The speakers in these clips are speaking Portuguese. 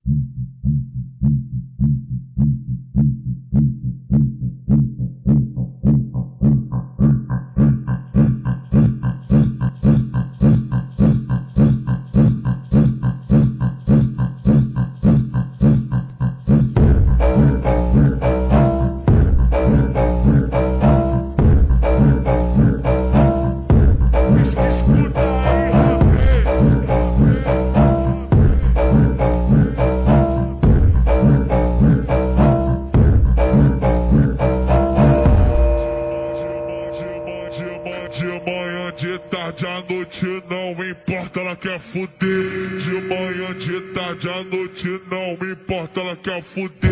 De tarde à noite não importa, ela quer fuder. De manhã, de tarde à noite não me importa, ela quer fuder.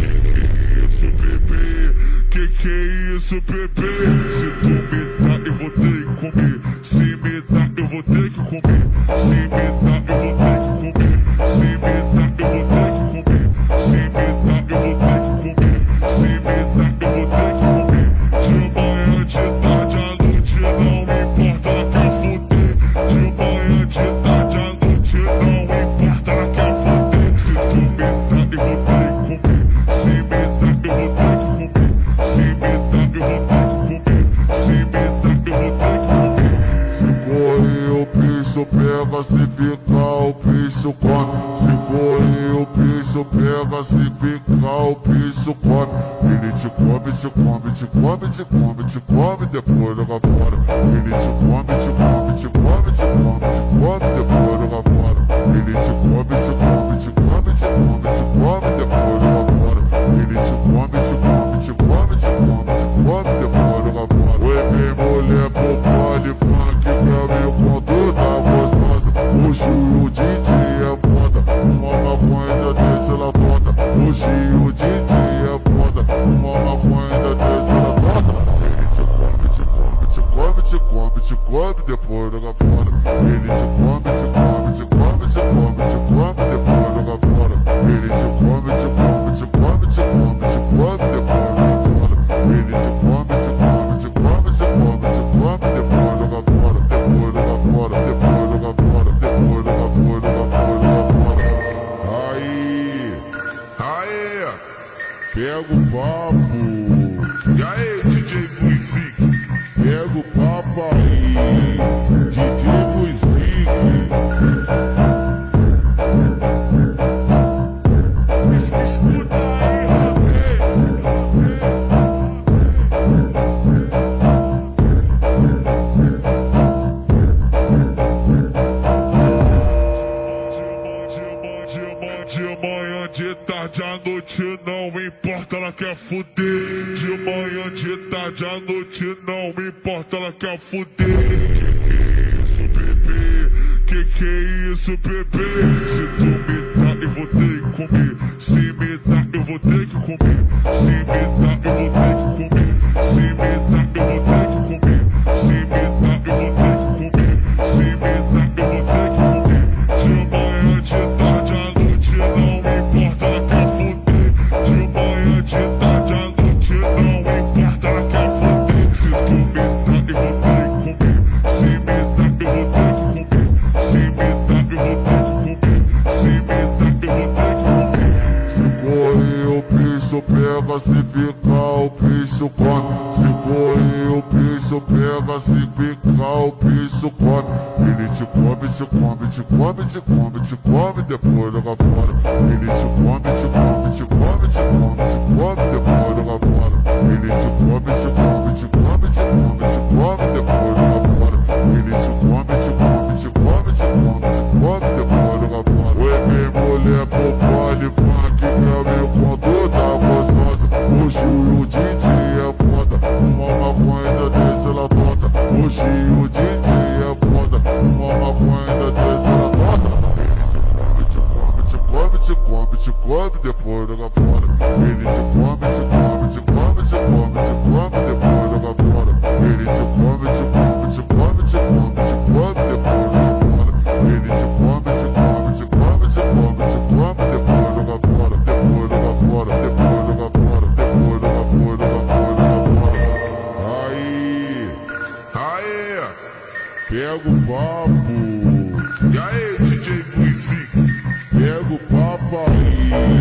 Que é isso, bebê? Se tu me dá, eu vou ter que comer. Se me dá, eu vou ter que comer. Se me dá, eu vou ter que comer. Se me dá, eu vou ter que comer. Se me dá, eu vou ter que comer. Se me dá, eu vou ter que comer. De manhã, de tarde à noite não me importa, ela quer fuder. De manhã, de tarde à noite não me importa, ela quer fuder. Se tu me dá, eu vou ter que comer. Se me dá, eu vou ter que comer. Se me dá, eu vou ter que comer. Se me dá, eu vou ter que comer. Se correr o bicho pega, se ficar o bicho come. Se correr o bicho pega, se ficar o bicho come. Ele te come, te come, te come, te come, te come, depois joga fora. Ele te come, te come, te come, te come, te come, depois joga fora. Ele te come, te come, te come, te come, te come, depois joga fora. Ele te come, te come, te come, te come, te come, depois joga fora. Oi, minha mulher, pro baile funk, pra mim com toda gostosa. Hoje o DJ é foda, uma maconha desse ela bota. Hoje o DJ é foda, uma maconha desse ela bota. Ele te come, te come, te come, te come, te come, depois joga fora. Ele te come, te come, te come, te come, te come, depois joga fora. Ele te come, te come, te come, te come, te come, depois joga fora. Ele te come, te come, te come, te come, te come, depois joga fora. Depois joga fora, depois joga fora, depois joga fora, joga fora, joga fora. Aí, Pega o papo. e aí, DJ Vuizic? Pega o papo aí, DJ Vuizic. Escuta aí, rapaz. De manhã, de tarde à noite não me importa, ela quer fuder. De manhã, de tarde à noite não me importa, ela quer fuder. Que é isso, bebê? Se tu me dá, eu vou ter que comer. Se me dá, eu vou ter que comer. Se me dá, eu vou ter que comer. Se me dá, eu vou ter que comer. Se me dá, eu vou ter que comer. Se me dá, eu vou ter que comer. De manhã, de tarde à noite não me importa, ela quer fuder. De manhã, de tarde à noite não me importa, ela quer fuder. Se tu me dá, eu vou ter que comer. Se me dá, eu vou ter que comer. Se me dá, eu vou ter que comer. Se me dá, eu vou ter que comer. Se correr o bicho pega, se ficar o bicho come. Se correr o bicho pega, se ficar o bicho come. Ele te come, te come, te come, te come, te come, depois joga fora. Ele te come, te come, te come, te come, te come, depois joga fora. Ele te come, te come, te come, te come, te come, depois joga fora. Ele te come, te come, te come, te come, te come, depois joga fora. Oi, minha mulher, pro baile funk, pra mim com toda gostosa. Hoje o DJ é foda, uma maconha desse ela bota. Hoje o DJ é foda, uma maconha desse ela bota. Ele te come, te come, te come, te come, te come, depois joga fora. Ele te come, te come, te come, te come, te come, depois joga fora. Ele te come, te come, te come, te come, te come, depois joga fora. Ele te come, te come, te come, te come, te come, depois joga fora. Depois joga fora, depois joga fora, depois joga fora, joga fora, joga fora. Aí, Pega o papo. e aí, DJ Vuizic? Pega o papo vai.